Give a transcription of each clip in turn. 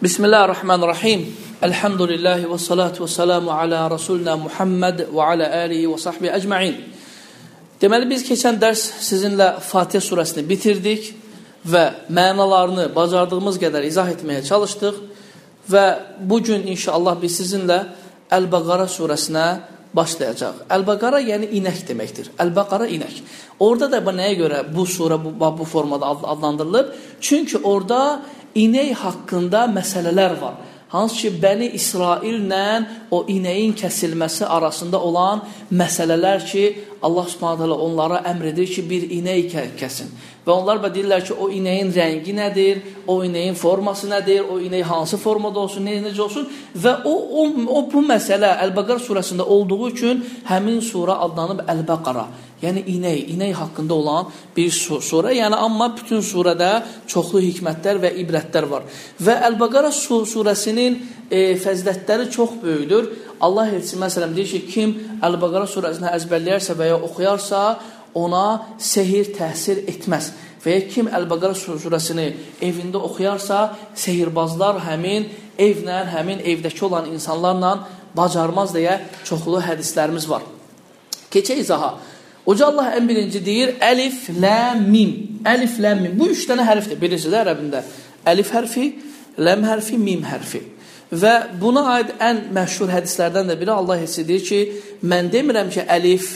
Bismillahirrahmanirrahim. Elhamdülillahi və salatu və salamu ala Rasulina Muhammed və ala alihi və sahbihi əcma'in. Deməli, biz keçən dərs sizinlə Fatihə surəsini bitirdik və mənalarını bacardığımız qədər izah etməyə çalışdıq və bugün inşallah biz sizinlə Əl-Bəqara surəsinə başlayacaq. Əl-Bəqara yəni inək deməkdir. Əl-Bəqara inək. Orada da nəyə görə bu surə bu formada adlandırılıb? Çünki orada inək haqqında məsələlər var. Hansı ki, Bəni İsraillə o inəyin kəsilməsi arasında olan məsələlər ki, Allah Subhanahu onlara əmr edir ki, bir inək kəsin. Və onlar deyirlər ki, o inəyin rəngi nədir, o inəyin forması nədir, o inək hansı formada olsun, necə olsun. Və bu məsələ Əl-Bəqara surəsində olduğu üçün həmin surə adlanıb Əl-Bəqara. Yəni inək haqqında olan bir surə. Yəni amma bütün surədə çoxlu hikmətlər və ibrətlər var. Və Əl-Bəqara surəsinin fəzilətləri çox böyükdür. Allah elçisi məsələn deyir ki, kim Əl-Bəqara surəsini əzbərləyərsə və ya oxuyarsa, ona sehir təsir etməz. Və ya kim Əl-Bəqara surəsini evində oxuyarsa, sehirbazlar həmin evlə, həmin evdəki olan insanlarla bacarmaz deyə çoxlu hədislərimiz var. Keçək izaha. Uca Allah ən birinci deyir, əlif, ləm, mim. Əlif, ləm, mim. Bu üç dənə hərfdir, bilirsiniz ərəbində. Əlif hərfi, ləm hərfi, mim hərfi. Və buna aid ən məşhur hədislərdən də biri Allah hissi deyir ki, mən demirəm ki,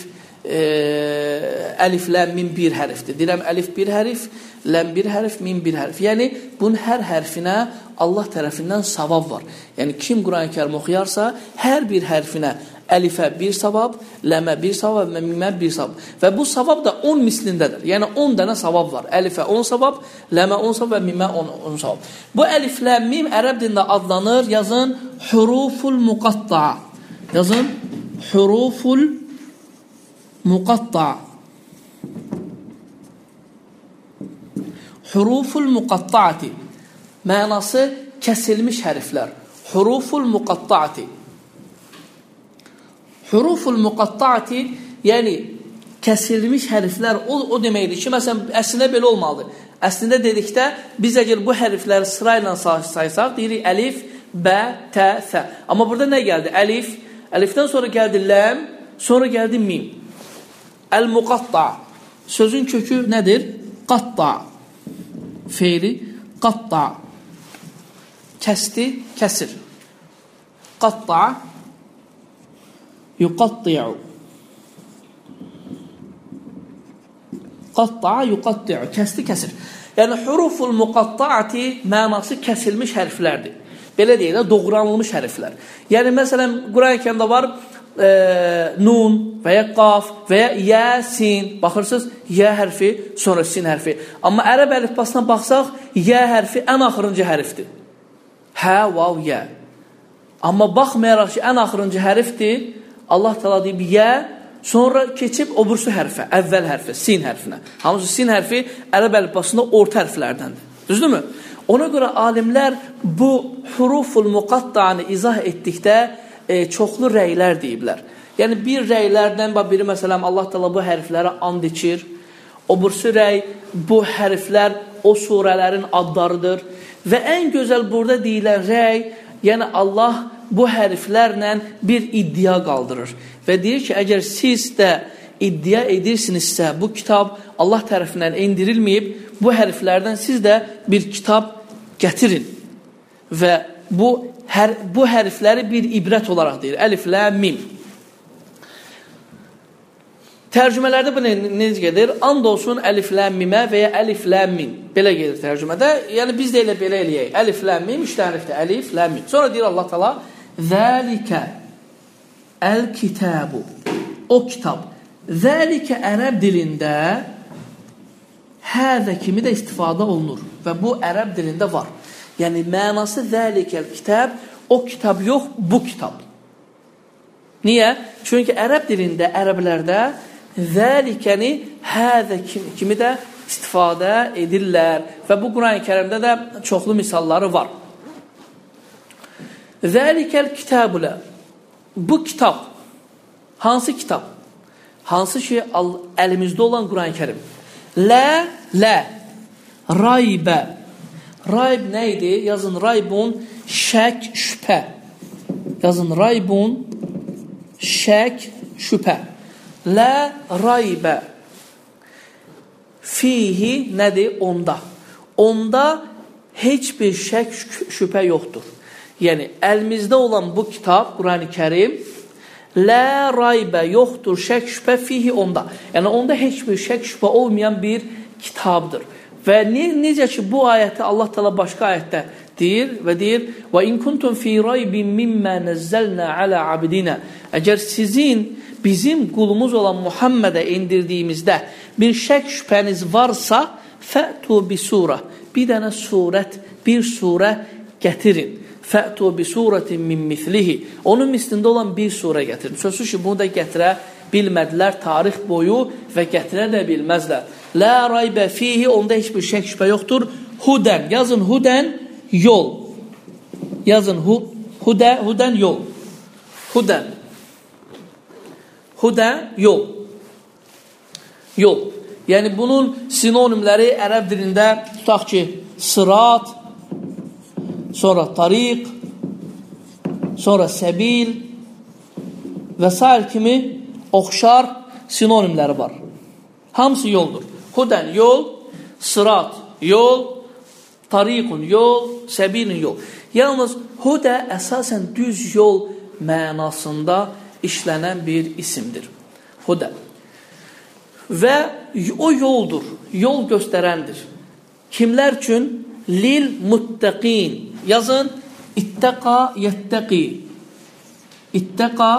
əlif, ləm, mim bir hərfdir. Deyirəm, əlif bir hərf, ləm bir hərf, mim bir hərf. Yəni, bunun hər hərfinə Allah tərəfindən savab var. Yəni, kim Quran-ı Kərim oxuyarsa, hər bir hərfinə əlifə bir savab, ləmə bir savab və mimə bir savab. Və bu savab da 10 mislindədir. Yəni 10 dənə savab var. Əlifə 10 savab, ləmə 10 savab və mimə 10 savab. Bu əlif, ləm, mim ərəb dilində adlanır. Yazın, huruful muqatta'a. Yazın, huruful muqatta'a. Huruful muqatta'ati. Mənası kəsilmiş hərflər. Huruful muqatta'ati. Huruful muqatta'ati, yəni kəsilmiş hərflər o deməkdir ki, məsələn, əslində belə olmalıdır. Əslində dedikdə, biz əgər bu hərfləri sırayla saysaq, deyirik əlif, bə, tə, sə. Amma burada nə gəldi? Əlif, əlifdən sonra gəldi ləm, sonra gəldi mim. Əl-muqatta, sözün kökü nədir? Qatta, feili, qatta, kəsdi, kəsir. Qatta, yuqatti'u. Qatta'a yuqatti'u. Kəsdi, kəsir. Yəni, huruful muqatta'ati mənası kəsilmiş hərflərdir. Belə deyil, doğranılmış hərflər. Yəni, məsələn, Quran-ı Kərimdə var nun və ya qaf və ya yə, sin. Baxırsınız, yə hərfi, sonra sin hərfi. Amma ərəb əlifbasına baxsaq, yə hərfi ən axırıncı hərfdir. Hə, vav, yə. Amma baxmayaraq ki, ən axırıncı hərfdir, Allah təala deyib yə, sonra keçib o birisi hərfə, əvvəl hərfə, sin hərfinə. Hamısı sin hərfi ərəb əlifbasında orta hərflərdəndir. Düzdürmü? Ona görə alimlər bu huruful muqatta'nı izah etdikdə çoxlu rəylər deyiblər. Yəni bir rəylərdən biri məsələn Allah təala bu hərflərə and içir. O birisi rəy bu hərflər o surələrin adlarıdır və ən gözəl burada deyilən rəy, yəni Allah bu hərflərlə bir iddia qaldırır və deyir ki, əgər siz də iddia edirsinizsə, bu kitab Allah tərəfindən endirilməyib, bu hərflərdən siz də bir kitab gətirin və bu hərfləri bir ibrət olaraq deyir. Əlif, ləm, mim. Tərcümələrdə bu necə gedir? And olsun əlif, ləm, mimə və ya əlif, ləm, mim. Belə gedir tərcümədə. Yəni biz də elə belə eləyək. Əlif, ləm, mim, üç hərfdir. Əlif, ləm, mim. Sonra deyir Allah təala zəlikə əl-kitəbu. O kitab. Zəlikə ərəb dilində həzə kimi də istifadə olunur. Və bu ərəb dilində var. Yəni mənası zəlikə əl-kitəb, o kitab yox, bu kitab. Niyə? Çünki ərəb dilində, ərəblərdə zəlikəni həzə kimi də istifadə edirlər. Və bu Quran-ı Kərimdə də çoxlu misalları var. Zəlikəl kitəbulə. Bu kitab. Hansı kitab? Hansı ki əlimizdə olan Quran-ı Kərim. Lə, raybə. Rayb nə idi? Yazın raybun şək, şübhə. Yazın raybun şək, şübhə. Lə raybə fihi nədir? Onda. Onda heç bir şək, şübhə yoxdur. Yəni, əlimizdə olan bu kitab, Qurani Kərim, lə raybə yoxdur, şək, şübhə fihi onda. Yəni, onda heç bir şək, şübhə olmayan bir kitabdır. Və necə ki, bu ayəti Allah Teala başqa ayətdə deyir və deyir və in kuntum fi raybin mimma nazzalna ala abdina. Əgər sizin bizim qulumuz olan Muhammedə indirdiyimizdə bir şək şübhəniz varsa, fətu bi surə. Bir dənə surət, bir surə gətirin. Fətu bi surətin min mislihi. Onun mislində olan bir surə gətirin. Sözsüz ki, bunu da gətirə bilmədilər tarix boyu və gətirə də bilməzlər. Lə raybə fihi, onda heç bir şək şübhə yoxdur. Hudən, yazın hudən, yol. Yazın hudən, yol. Hudən. Hudən, yol. Yol. Yəni, bunun sinonimləri ərəb dilində tutaq ki, sırat, sonra tariq, sonra səbil və s. kimi oxşar sinonimləri var. Hamısı yoldur. Hudən yol, sırat yol, tariqun yol, səbilun yol. Yalnız hudə əsasən düz yol mənasında işlənən bir isimdir. Hudə. Və o yoldur, yol göstərəndir. Kimlər üçün? Lil muttəqin. Yazın, ittəqa, yettəqi. İttəqa,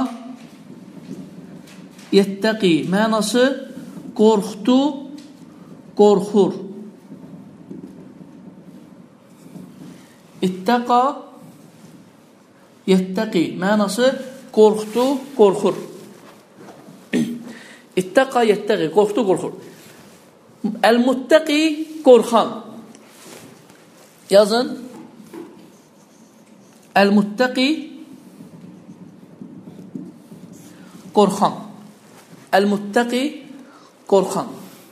yettəqi. Mənası qorxdu, qorxur. İttəqa, yettəqi. Mənası qorxdu, qorxur. İttəqa, yettəqi. Qorxdu, qorxur. Əl-muttəqi, qorxan. Yazın. Əl-muttəqi, qorxan. Əl-muttəqi, qorxan.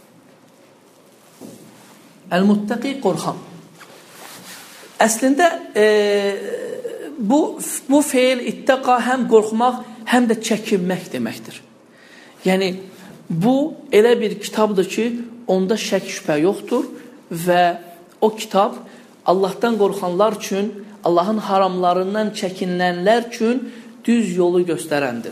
Əl-muttəqi, qorxan. Əslində, bu feil ittəqa həm qorxmaq, həm də çəkinmək deməkdir. Yəni, bu elə bir kitabdır ki, onda şək şübhə yoxdur və o kitab Allahdan qorxanlar üçün, Allahın haramlarından çəkinənlər üçün düz yolu göstərəndir.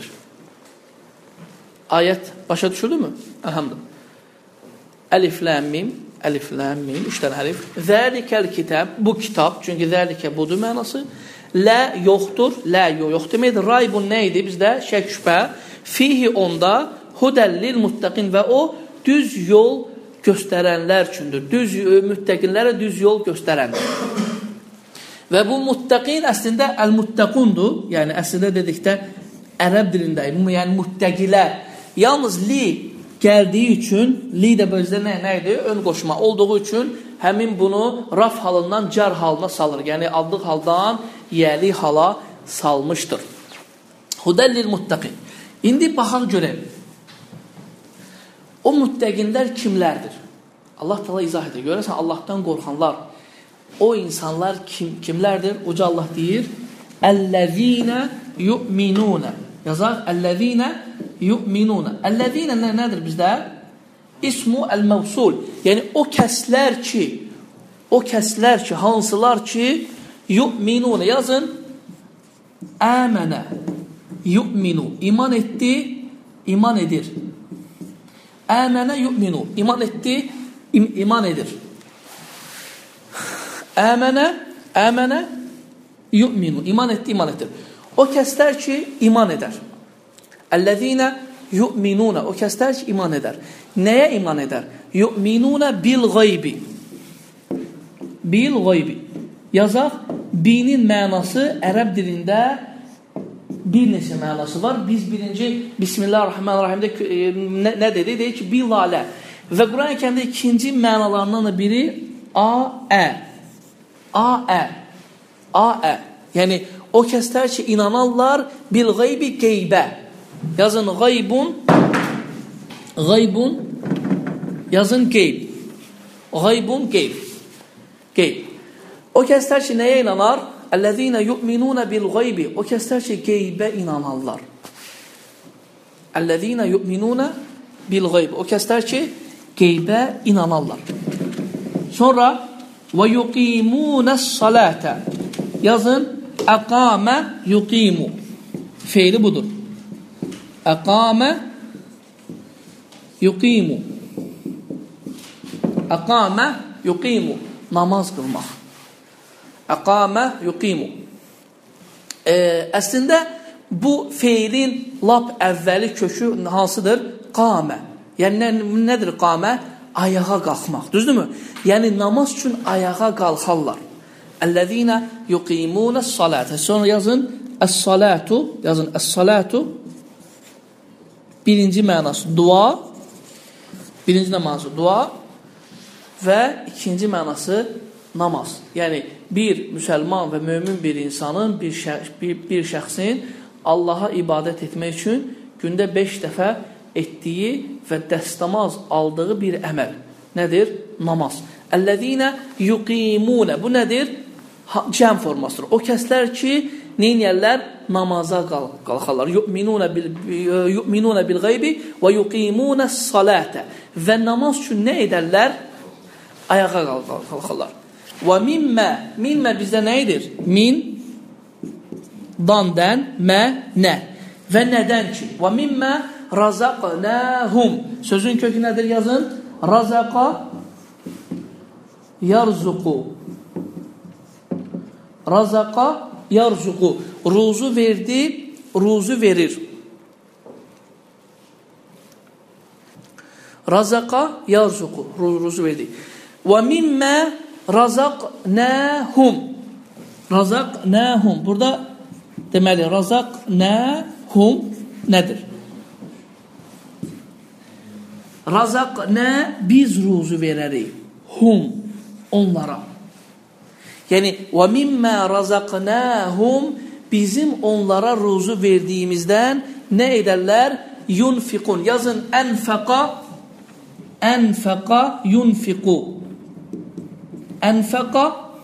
Ayət başa düşüldü mü? Elhamdülillah. Əlif, ləm, mim, əlif, ləm, mim, 3 dənə hərif. Zəlikəl kitab, bu kitab, çünki zəlikə budur mənası. Lə yoxdur, lə yox deməkdir. Raybun nə idi bizdə? Şək şübhə. Fihi onda hudəllil muttəqin və o düz yol göstərənlər üçündür. Müttəqinlərə düz yol göstərəndir. Və bu muttəqin əslində əl-muttəqundur. Yəni, əslində dedikdə ərəb dilində, yəni muttəqilər. Yalnız li gəldiyi üçün, li də bözdə nə idi? Ön qoşma olduğu üçün həmin bunu raf halından car halına salır. Yəni, aldıq haldan yəli hala salmışdır. Hudəllil muttəqin. İndi baxaq görək. O müttəqinlər kimlərdir? Allah Teala izah edir. Görəsən, Allahdan qorxanlar, o insanlar kimlərdir? Uca Allah deyir, Əl-ləzīnə yu'minunə. Yazaq, Əl-ləzīnə yu'minunə. Əl-ləzīnə nədir bizdə? İsmu əl-məvsul. Yəni, o kəslər ki, hansılar ki, yu'minunə. Yazın, əmənə, yu'minu. İman etdi, iman edir. Əmənə yu'minu. İman etdi, iman edir. Əmənə yu'minu. İman etdi, iman edir. O kəslər ki, iman edər. Əl-ləzīnə yu'minunə. O kəslər ki, iman edər. Nəyə iman edər? Yu'minunə bil-qaybi. Bil-qaybi. Yazaq, binin mənası ərəb dilində bir neçə mənası var. Biz birinci Bismillahirrahmanirrahimdə nə dedi? Deyir ki, bilalə. Və Quran-ı Kərimdə ikinci mənalarından da biri A-ə. A-ə. A-ə. Yəni, o kəslər ki, inanarlar bil-qaybi qeybə. Yazın, qaybun. Qaybun. Yazın, qeyb. Qaybun, qeyb. Qeyb. O kəslər ki, nəyə inanar? Əl-ləzīnə yu'minunə bil-qaybi. O kəslər ki, qeybə inanarlar. Əl-ləzīnə yu'minunə bil-qaybi. O kəslər ki, qeybə inanarlar. Sonra və yuqimunəs-salətə. Yazın, əqamə yuqimu. Feili budur. Əqamə yuqimu. Əqamə yuqimu. Namaz qılmaq. Əqamə yuqimu. Əslində, bu feilin lap əvvəli kökü hansıdır? Qamə. Yəni, nədir qamə? Ayağa qalxmaq. Düzdürmü? Yəni, namaz üçün ayağa qalxarlar. Əl-ləzīnə yuqimunəs-salətə. Sonra yazın, əs-salatu. Yazın, əs-salatu. Birinci mənası dua. Birinci mənası dua. Və ikinci mənası namaz. Yəni, bir müsəlman və mömin bir insanın, bir şəxsin Allaha ibadət etmək üçün gündə 5 dəfə etdiyi və dəstəmaz aldığı bir əməl. Nədir? Namaz. Əl-ləzīnə yuqimunə. Bu nədir? Cəm formasıdır. O kəslər ki, neynəyərlər? Namaza qalxarlar. Yu'minunə bil-qaybi və yuqimunəs-salətə. Və namaz üçün nə edərlər? Ayağa qalxarlar. Və mimmə bizdə nə edir? Min, dandən, mə, nə. Və nədən ki? Və mimmə razaqnəhum. Sözün kökü nədir? Yazın. Razaqa yarzuqu. Razaqa yarzuqu. Ruzu verdi, ruzu verir. Razaqa yarzuqu. Ruzu verdi. Və mimmə razaqnəhum. Razaqnəhum. Burada deməli, razaqnəhum nədir? Razaqnə biz ruzu verərik. Hum, onlara. Yəni, və mimmə razaqnəhum bizim onlara ruzu verdiyimizdən nə edərlər? Yunfiqun. Yazın, ənfəqa yunfiqu. Ənfəqa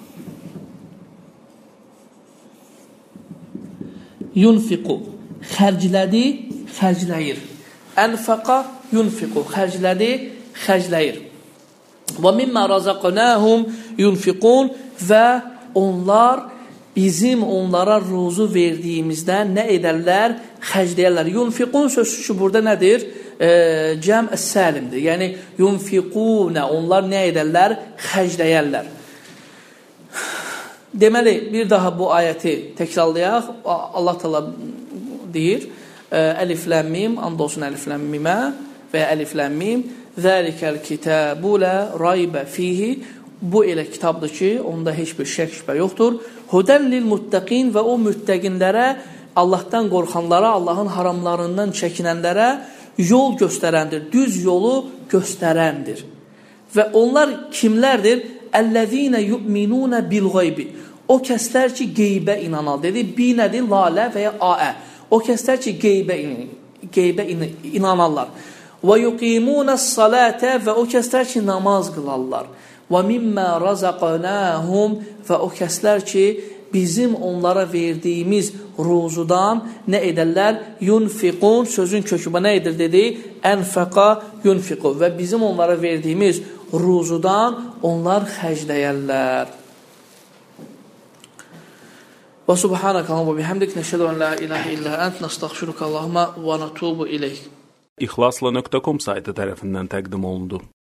yunfiqu. Xərclədi, xərcləyir. Ənfəqa yunfiqu. Xərclədi, xərcləyir. Və mimmə razaqnəhum yunfiqun. Və onlar bizim onlara ruzu verdiyimizdən nə edərlər? Xərcləyərlər. Yunfiqun sözü ki, burada nədir? Cəm əs-səlimdir. Yəni, yunfiqunə. Onlar nə edərlər? Xərcləyərlər. Deməli, bir daha bu ayəti təkrarlayaq. Allah təala deyir, əlif-ləmmim, and olsun əlif-ləmmimə və əlif-ləmmim, zəlikəl kitəbu lə raybə fihi. Bu elə kitabdır ki, onda heç bir şək şübhə yoxdur. Hudən lil-muttəqin və o müttəqinlərə, Allahdan qorxanlara, Allahın haramlarından çəkinənlərə yol göstərəndir, düz yolu göstərəndir. Və onlar kimlərdir? Əl-ləzīnə yu'minunə bil-qaybi. O kəslər ki, qeybə inanar. Dedi, bi nədir? Lalə və ya aə. O kəslər ki, qeybə inanarlar. Və yuqimunəs-salətə və o kəslər ki, namaz qılarlar. Və mimmə razaqnəhum və o kəslər ki, bizim onlara verdiyimiz ruzudan nə edərlər? Yunfiqun, sözün kökü nə edir dedi? Ənfəqa yunfiqu. Və bizim onlara verdiyimiz ruzudan onlar xərcləyərlər. Və subhanəkə və bihamdik nəşhədu an la ilahə illə ənt nəstəğfiruka Allahumma və natubu ileyk. İxlasla.com saytı tərəfindən təqdim olundu.